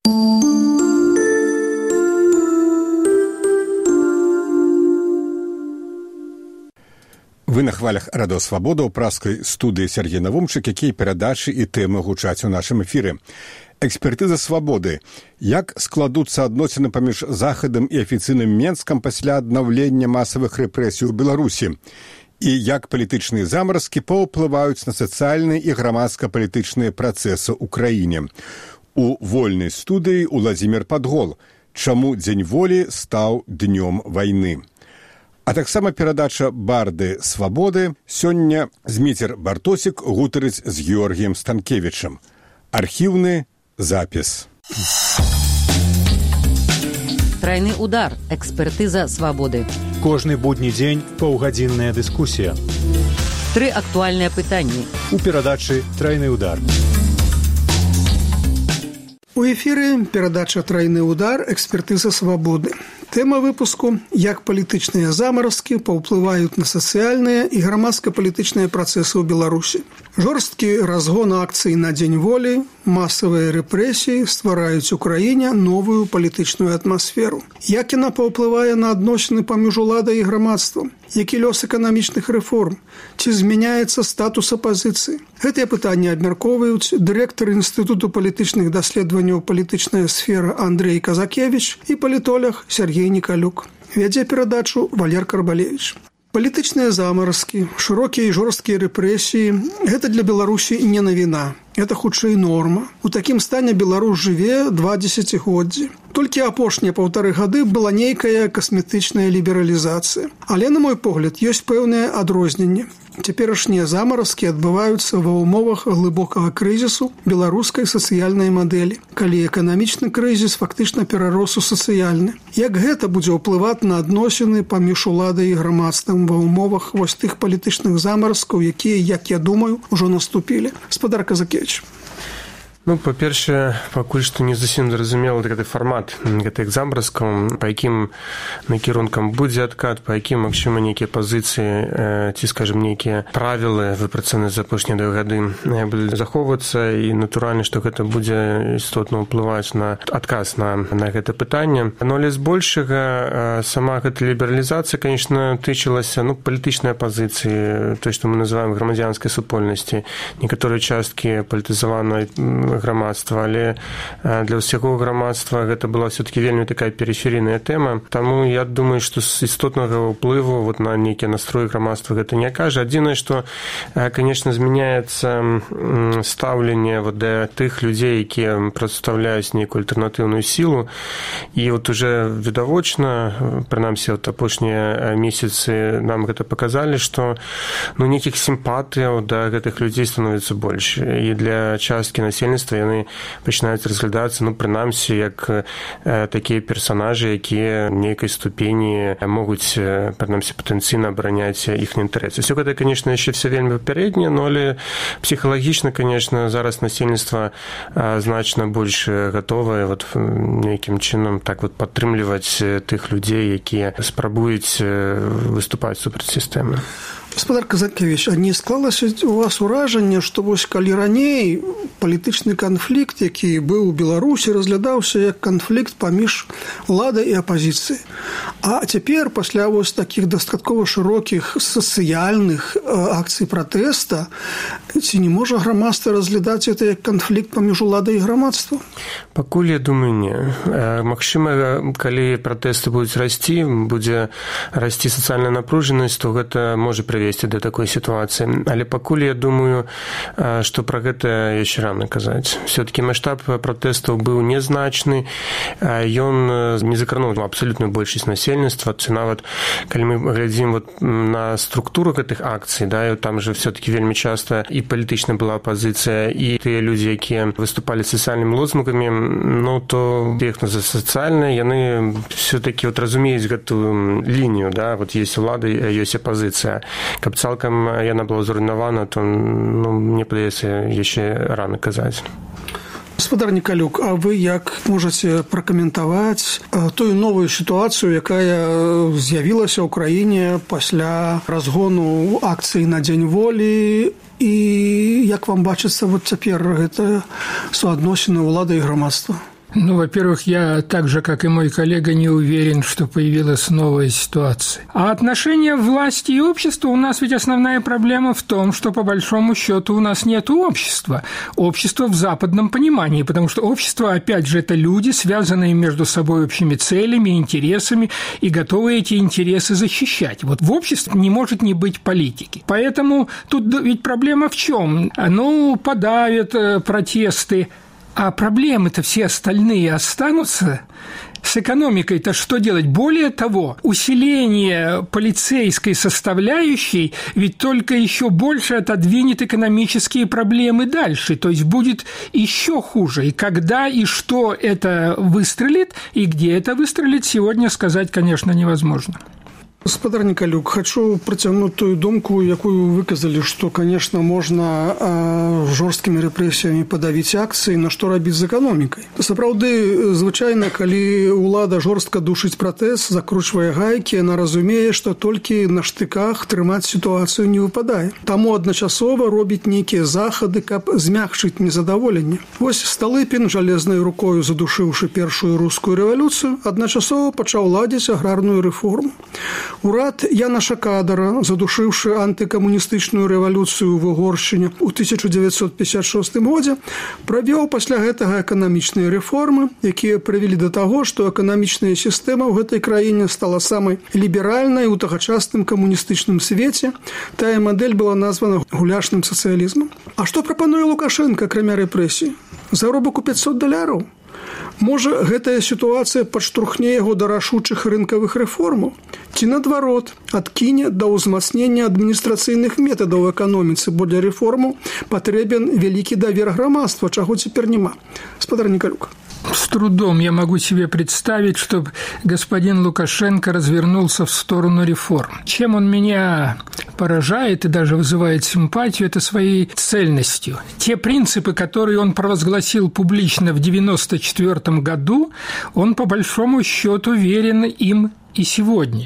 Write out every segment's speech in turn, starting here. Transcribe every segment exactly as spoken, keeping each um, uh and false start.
Вы на хвалях Радыё Свабода ў праскай студыі Сергей Навумчык, якія перадачы і тэмы гучаць у нашым эфіры. Экспертыза свабоды. Як складуцца адносіны паміж Захадам і афіцыйным Менскам пасля аднаўлення масавых рэпрэсій у Беларусі? І як палітычныя замаразкі паўплываюць на сацыяльныя і грамадска-палітычныя працэсы ў краіне? У вольнай студыі Уладзімір Падгол. Чаму Дзень волі стаў днём вайны? А таксама перадача «Барды свабоды». Сёння Зміцер Бартосік гутарыць з Георгіем Станкевічам. Архіўны запіс. Трайны удар. Экспертыза свабоды. Кожны будні дзень паўгадзінная дыскусія. Тры актуальныя пытанні. У перадачы «Трайны удар». У эфіры перадача «Трайны удар. Экспертыза свабоды». Тэма выпуску – як палітычныя замаразкі паўплываюць на сацыяльныя і грамадска-палітычныя працэсы ў Беларусі. Жорсткі разгон акцый на Дзень волі, масавыя рэпрэсіі ствараюць у краіне новую палітычную атмасферу. Як яна паўплывае на адносіны паміж уладай і грамадствам? Які лёс эканамічных рэформ? Ці змяняецца статус апазіцыі? Гэтыя пытанні абмяркоўваюць дырэктар Інстытуту палітычных даследаванняў «Палітычная сфера» Андрей Казакевич і палітолог Сергей Николюк. Вядзе перадачу Валер Карбалевич. Палітычныя замаразкі, шырокія і жорсткія рэпрэсіі – гэта для Беларусі не навіна. Это хутчэй норма. У такім стане Беларусь жыве два дзесяцігоддзі. Толькі апошнія паўтары гады была нейкая касметычная лібералізацыя. Але, на мой погляд, ёсць пэўныя адрозненні. Цяперашнія замаразкі адбываюцца ва ўмовах глыбокага крызісу беларускай сацыяльнай мадэлі, калі эканамічны крызіс фактычна перарос у сацыяльны. Як гэта будзе ўплываць на адносіны паміж уладай і грамадствам ва ўмовах вось тых палітычных замаразкаў, якія, як я думаю, ужо наступілі? Спадар Казакевич. Ну, па-першае, пакуль што не зусім зразумелы гэты фармат гэтых замаразкаў, па якім накірункам будзе адкат, па якім, магчыма, нейкія пазіцыі ці, скажам, нейкія правілы, выпрацаваныя за апошнія два гады, будуць захоўвацца, і натуральна, што гэта будзе істотна ўплываць на адказ на, на гэта пытанне. Но, але збольшага, сама гэта лібералізацыя, конечно, тычылася, ну, палітычнай апазіцыі, той, што мы называем грамадзянскай супольнасці, некаторыя часткі палітызаванай грамадства, але для ўсяго грамадства гэта была все-таки вельмі такая периферійная тэма. Таму я думаю, што з істотнага ўплыву вот на нейкія настроі грамадства гэта не акажа. Адзінае, што, конечно, змяняецца стаўленне вот да тых людзей, якія прадстаўляюць нейкую альтэрнатыўную сілу. І вот уже відавочна, прынамсі, вот апошнія месяцы нам гэта паказалі, што ну, нейкіх сімпатыяў да гэтых людзей становіцца больш. І для часткі насельніцтва яны пачынаюць разглядацца, ну, прынамсі, як э, такія персанажы, якія в нейкай ступені могуць, прынамсі, патэнцыйна абараняць іхныя інтарэсы. Все гэта, конечно, яшчэ все вельмі папярэдне, но але псіхалагічна, конечно, зараз насельніцтва э, значна больш гатовае вот нейкім чынам так вот падтрымліваць тых людзей, якія спрабуюць выступаць супраць сістэмы. Спадар Казакевич, а не склалася у вас уражанне, што вось калі раней палітычны канфлікт, які быў у Беларусі, разглядаўся як канфлікт паміж уладай і апазіцыяй. А цяпер, пасля вось такіх дастаткова шырокіх сацыяльных акцый пратэста, ці не можа грамадства разглядаць гэта як канфлікт паміж уладай і грамадствам? Пакуль, я думаю, не. Магчыма, калі пратэсты будуць расці, будзе расці сацыяльная напружанасць, то гэта можа прывесці да такой сітуацыі. Але пакуль, я думаю, што пра гэта яшчэ рана казаць. Все-таки маштаб пратэстаў быў незначны, ён не закрануў абсалютную большасць насельніцтва. Нават, калі мы глядзім вот на структуру гэтых акцый, да, там же все-таки вельмі часта і палітычна была апазіцыя, і тыя людзі, якія выступалі сацыяльнымі лозунгамі, ну, то іх за сацыяльныя, яны все-таки вот разумеюць гэтую лінію, да, вот есть улада, ёсць апазіцыя. Каб цалкам яна была зруйнавана, то, ну, мне падаецца, яшчэ рана казаць. Спадар Николюк, а вы як можаце пракаментаваць тую новую сітуацыю, якая з'явілася ў краіне пасля разгону акцыі на Дзень волі, і як вам бачыцца вот цяпер гэта суадносіны ўлады і грамадства? Ну, во-первых, я так же, как и мой коллега, не уверен, что появилась новая ситуация. А отношения власти и общества у нас ведь основная проблема в том, что по большому счету у нас нет общества. Общество в западном понимании, потому что общество, опять же, это люди, связанные между собой общими целями, интересами и готовые эти интересы защищать. Вот в обществе не может не быть политики. Поэтому тут ведь проблема в чем? Ну, подавят протесты. А проблемы-то все остальные останутся. С экономикой-то что делать? Более того, усиление полицейской составляющей ведь только еще больше отодвинет экономические проблемы дальше. То есть будет еще хуже. И когда и что это выстрелит, и где это выстрелит, сегодня сказать, конечно, невозможно. Гаспадар Николюк, хочу працягнуць тую думку, якую выказалі, што, конечно, можна э, жорсткімі рэпрэсіямі падавіць акцыі, на што рабіць з эканомікай. Сапраўды, звычайна, калі ўлада жорстка душыць пратэст, закручвае гайкі, яна разумее, што толькі на штыках трымаць сітуацыю не выпадае. Таму адначасова робіць нейкія захады, каб змякчыць незадаволенне. Вось Сталыпін, жалезнай рукою задушыўшы першую рускую рэвалюцыю, адначасова пачаў ладзіць аграрную рэформу. Урад Яна Шакадара, задушыўшы антыкамуністычную рэвалюцыю ў Угоршчыне ў тысяча дзевяцьсот пятьдесят шостым годзе, правёў пасля гэтага эканамічныя рэформы, якія прывялі да таго, што эканамічная сістэма ў гэтай краіне стала самай ліберальнай у тагачасным камуністычным свеце. Тая мадэль была названа гуляшным сацыялізмам. А што прапануе Лукашенко, акрамя рэпрэсій? Заробак у пятьсот даляраў? Можа, гэтая сітуацыя падштурхне яго да рашучых рынкавых рэформаў? Ці, наадварот, адкіне да ўзмацнення адміністрацыйных метадаў у эканоміцы, бо для рэформаў патрэбен вялікі давер грамадства, чаго цяпер няма. Гаспадар Николюк. С трудом я могу себе представить, чтобы господин Лукашенко развернулся в сторону реформ. Чем он меня поражает и даже вызывает симпатию, это своей цельностью. Те принципы, которые он провозгласил публично в девяносто четвёртом году, он по большому счету верен им и сегодня.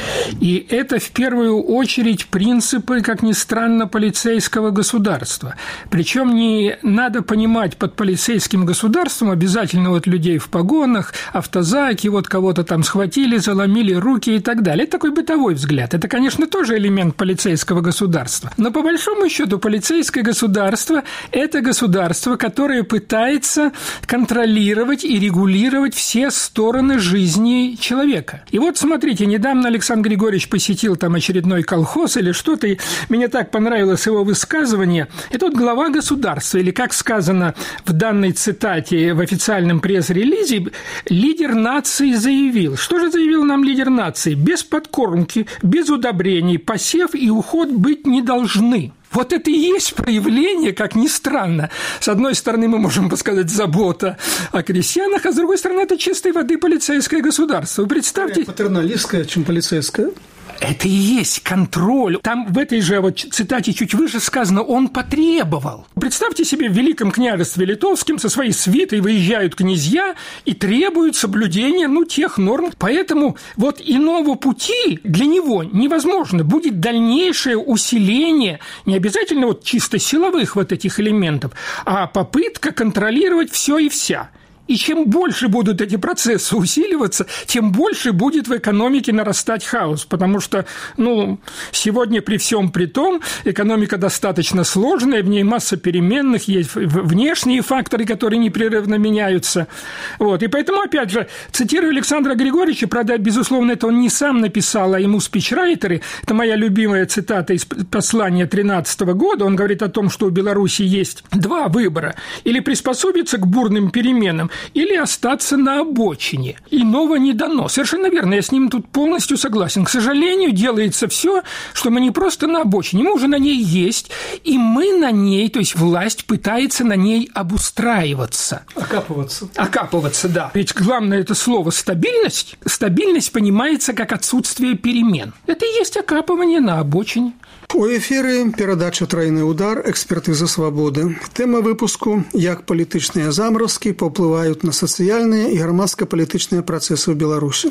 И это в первую очередь принципы, как ни странно, полицейского государства. Причем не надо понимать под полицейским государством обязательно вот людей в погонах, автозаки, вот кого-то там схватили, заломили руки и так далее. Это такой бытовой взгляд. Это, конечно, тоже элемент полицейского государства. Но по большому счету полицейское государство – это государство, которое пытается контролировать и регулировать все стороны жизни человека. И вот смотрите, недавно Александр Григорьевич посетил там очередной колхоз или что-то, и мне так понравилось его высказывание. Это вот глава государства, или, как сказано в данной цитате в официальном пресс-релизе, лидер нации заявил. Что же заявил нам лидер нации? Без подкормки, без удобрений, посев и уход быть не должны. Вот это и есть проявление, как ни странно. С одной стороны, мы можем сказать, забота о крестьянах, а с другой стороны, это чистой воды полицейское государство. Вы представьте... Патерналистское, чем полицейское. Это и есть контроль. Там в этой же вот цитате чуть выше сказано «он потребовал». Представьте себе, в Великом княжестве Литовском со своей свитой выезжают князья и требуют соблюдения, ну, тех норм. Поэтому вот иного пути для него невозможно. Будет дальнейшее усиление, не обязательно вот чисто силовых вот этих элементов, а попытка контролировать все и вся. И чем больше будут эти процессы усиливаться, тем больше будет в экономике нарастать хаос. Потому что, ну, сегодня при всем при том, экономика достаточно сложная, в ней масса переменных, есть внешние факторы, которые непрерывно меняются. Вот. И поэтому, опять же, цитирую Александра Григорьевича, правда, безусловно, это он не сам написал, а ему спичрайтеры. Это моя любимая цитата из послания тринадцатого года. Он говорит о том, что у Беларуси есть два выбора. Или приспособиться к бурным переменам, или остаться на обочине. Иного не дано. Совершенно верно, я с ним тут полностью согласен. К сожалению, делается все, что мы не просто на обочине, мы уже на ней есть, и мы на ней, то есть власть пытается на ней обустраиваться. Окапываться. Окапываться, да. Ведь главное это слово «стабильность». Стабильность понимается как отсутствие перемен. Это и есть окапывание на обочине. У эфіры перадача «Трайны удар. Экспертыза свабоды». Тэма выпуску «Як палітычныя замаразкі паўплываюць на сацыяльныя і грамадска-палітычныя працэсы ў Беларусі».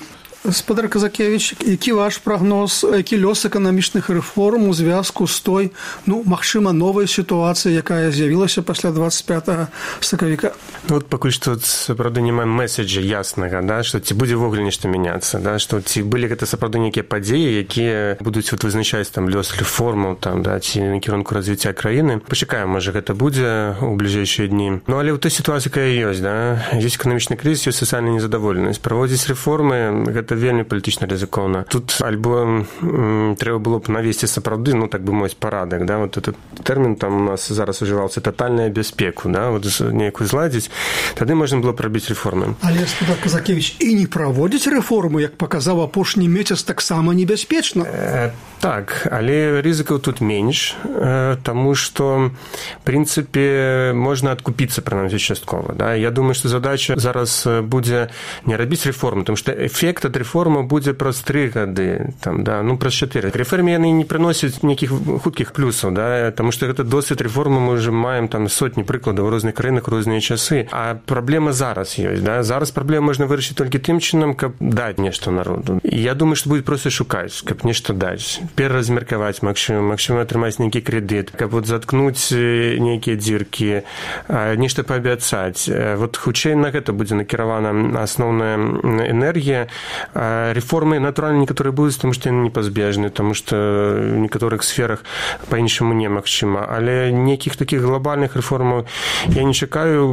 Спадар Казакевич, які ваш прагноз, які лёс эканамічных рэформ у звязку з той, ну, магчыма, новай сітуацыі, якая з'явілася пасля двадцать пятага сакавіка? Ну, вот пакуль што сапраўды не маем месседжа яснага, да, што ці будзе ввогуле нешта мяняцца, да, што ці былі гэта сапраўды нейкія падзеі, якія будуць вот вызначаць там лёс рэформаў, там, да, ці накірунку развіцця краіны. Пачакаем, можа, гэта будзе ў бліжэйшыя дні. Ну, але ў той сітуацыі, якая ёсць, да, ёсць эканамічны крызіс, ёсць сацыяльная незадаволенасць. Праводзіць рэформы гэта вельмі палітычна рызыкоўна. Тут альбо м, трэба было б навесці сапраўды, ну, так бы мовіць, парадак, да, вот этот тэрмін там у нас зараз ужываўся татальная бяспеку, да, вот нейкую зладзіць, тады можна было б рабіць рэформы. Але, спадар Казакевич, і не праводзіць рэформу, як паказаў апошні месяц, таксама небяспечна. Э, так, але рызыкаў тут менш, э, таму што, в прынцыпе, можна адкупіцца, прынамсі, часткова, да. Я думаю, што задача зараз будзе не рабіць рэформы, тому што эфект ад рэформы будзе праз тры гады, там, да, ну, праз чатыры. Рэформы яны не прыносяць нейкіх хуткіх плюсаў, да, таму што гэта досвед рэформы мы ўжо маем там сотні прыкладаў у розных краінах у розныя часы. А праблема зараз ёсць, да. Зараз праблему можна вырашыць толькі тым чынам, каб даць нешта народу. І я думаю, што будзе проста шукаць, каб нешта даць, пераразмеркаваць, магчыма, магчыма атрымаць нейкі крэдыт, каб вот заткнуць нейкія дзіркі, нешта паабяцаць. Вот хутчэй на гэта будзе накіравана асноўная энергія. Рэформы, натуральна, некаторыя будуць, таму што яны непазбежны, таму што в некаторых сферах па-іншаму немагчыма. Але нейкіх такіх глобальных рэформаў я не чакаю.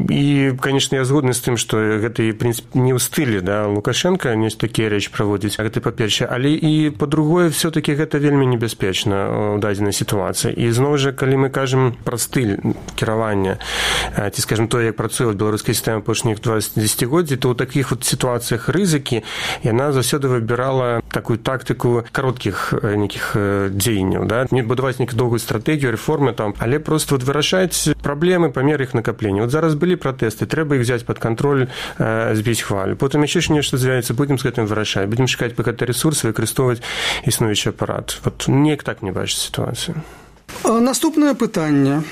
І, конечно, я згодны з тым, што гэта, в прынцыпе, не ў стылі, да, Лукашенка не такія рэчы праводзіць, гэта па-першае. Але і па-другое, все-таки гэта вельмі небяспечна ў дадзенай сітуацыі. І зноў жа, калі мы кажам пра стыль кіравання, ці, скажем, то, як працуе беларуская сістэма апошніх двадцать дзесяцігоддзі, то ў такіх вот сітуацыях рызыкі яна заўсёды выбірала такую тактыку кароткіх нейкіх дзеянняў, да, не будаваць нейкую доўгую стратэгію, рэформы там, але просто вот вырашаць праблемы па меры іх накаплення. Вот зараз былі пратэсты, трэба іх взяць пад кантроль, э, збіць хвалю. Потым яшчэ нешта з'явіцца, будзем з гэтым вырашаць, будзем шукаць пакаты рэсурсы, выкарыстоўваць існуючы апарат. Вот неяк так не бачыць сітуацыю. Наступнае пытанне.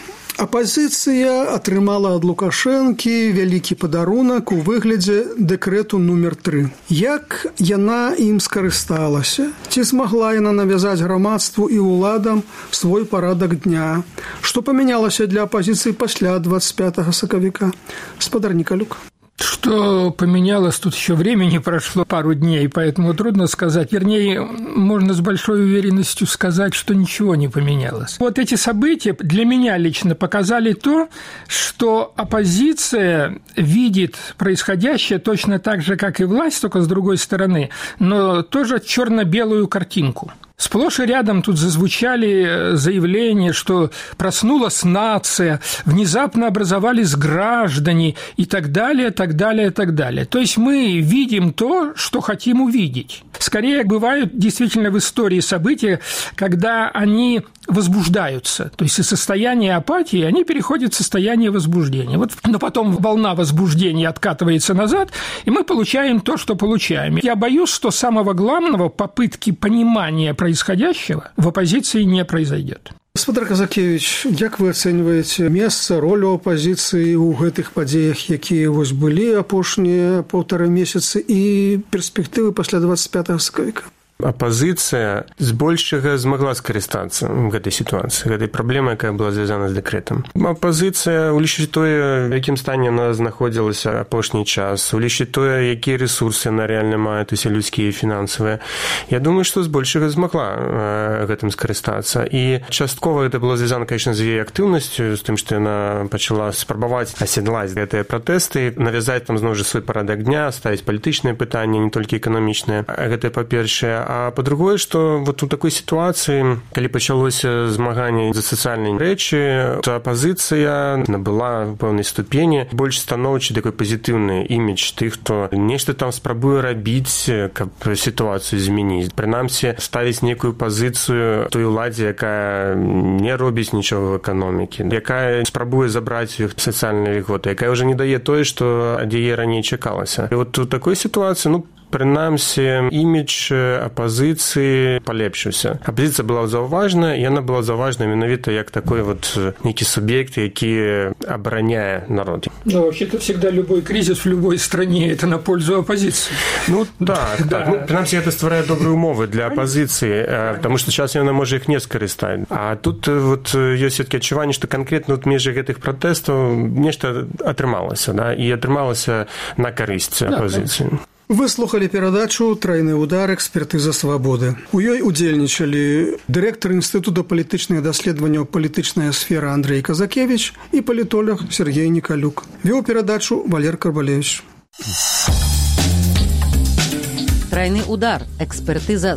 Апазіцыя атрымала ад Лукашэнкі вялікі падарунак у выглядзе дэкрэту нумер тры. Як яна ім скарысталася? Ці змагла яна навязаць грамадству і ўладам свой парадак дня? Што памянялася для апазіцыі пасля двадцать пятага сакавіка? Спадар Николюк. Что поменялось, тут еще времени прошло пару дней, поэтому трудно сказать. Вернее, можно с большой уверенностью сказать, что ничего не поменялось. Вот эти события для меня лично показали то, что оппозиция видит происходящее точно так же, как и власть, только с другой стороны, но тоже черно-белую картинку. Сплошь и рядом тут зазвучали заявления, что проснулась нация, внезапно образовались граждане и так далее, так далее, так далее. То есть мы видим то, что хотим увидеть. Скорее, бывают действительно в истории события, когда они возбуждаются. То есть из состояния апатии они переходят в состояние возбуждения. Вот, но потом волна возбуждения откатывается назад, и мы получаем то, что получаем. Я боюсь, что самого главного попытки понимания происходящего в оппозиции не произойдет. Спадар Казакевич, як вы ацэньваеце месца, ролю апазіцыі ў гэтых падзеях, якія вось былі апошнія паўтара месяцы і перспектывы пасля двадцать пятага сакавіка? Апозіцыя збольшага змагла скарыстацца гэтай сітуацыі, гэтай праблемай, якая была звязана з дэкрэтам. Апозіцыя, улічыць тое, в якім стане яна знаходзілася апошні час, улічыць тое, якія рэсурсы яна рэальна мае, то есть людскія і фінансавыя. Я думаю, што збольшага змагла гэтым скарыстацца. І часткова гэта было звязана, конечно, з яе актыўнасцю, з тым, што яна пачала спрабаваць аседлаць гэтыя пратэсты, навязаць там зноў жа свой парадак дня, ставіць палітычныя пытанні, не толькі эканамічныя. Гэта па-першае. А по-другое, что вот у такой ситуации, калі пачалося змаганне за сацыяльныя рэчы, то апозіцыя набыла в пэўнай ступені больш станоўчы такой пазітыўны імідж тых, хто нешта там спрабуе рабіць, каб сітуацыю змяніць. Прынамсі, ставіць некую пазіцыю той уладзе, якая не робіць нічога в эканомікі, якая спрабуе забраць іх сацыяльныя льготы, якая ўжо не дае тое, што ад яе раней чакалася. І вот у такой сітуацыі, ну, прынамсі, імідж апазіцыі палепшыўся. Апазіцыя была заўважная, і яна была заўважна менавіта як такой вот нейкі суб'ект, які абараняе народ. Ну, вообще-то всегда любой кризис в любой стране – это на пользу оппозиции. Ну, так, так. Ну, прынамсі, гэта стварае добрыя умовы для апазіцыі, потому што зараз яна можа іх не скарыстаць. А тут вот ёсць все-таки адчуванне, што канкрэтна ў межах гэтых пратэстаў нешта атрымалася, да, і атрымалася на карысць апазіцыі. Вы слухали перадачу «Трайны удар. Экспертыза свабоды». У ёй удзельнічалі дырэктар Інстытута палітычных даследаванняў «Палітычная сфера» Андрей Казакевич і палітолог Сергей Николюк. Вёў перадачу Валер Карбалевич. «Трайны удар. Экспертыза